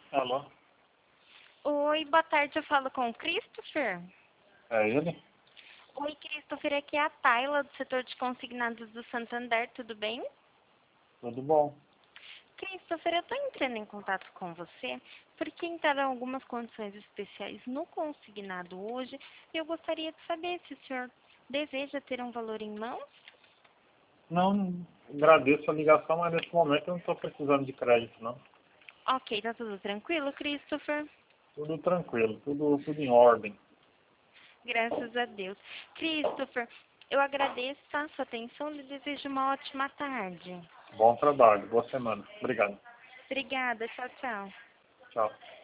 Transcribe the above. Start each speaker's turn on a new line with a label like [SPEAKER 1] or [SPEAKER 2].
[SPEAKER 1] Alô?
[SPEAKER 2] Oi, boa tarde, eu falo com o Christopher.
[SPEAKER 1] É ele?
[SPEAKER 2] Oi, Christopher, aqui é a Tayla, do setor de consignados do Santander, tudo bem?
[SPEAKER 1] Tudo bom?
[SPEAKER 2] Christopher, eu estou entrando em contato com você porque entraram algumas condições especiais no consignado hoje e eu gostaria de saber se o senhor deseja ter um valor em mãos.
[SPEAKER 1] Não, agradeço a ligação, mas nesse momento eu não estou precisando de crédito, não.
[SPEAKER 2] Ok, tá tudo tranquilo, Christopher?
[SPEAKER 1] Tudo tranquilo, tudo em ordem.
[SPEAKER 2] Graças a Deus. Christopher, eu agradeço a sua atenção e desejo uma ótima tarde.
[SPEAKER 1] Bom trabalho, boa semana. Obrigado.
[SPEAKER 2] Obrigada, tchau, tchau.
[SPEAKER 1] Tchau.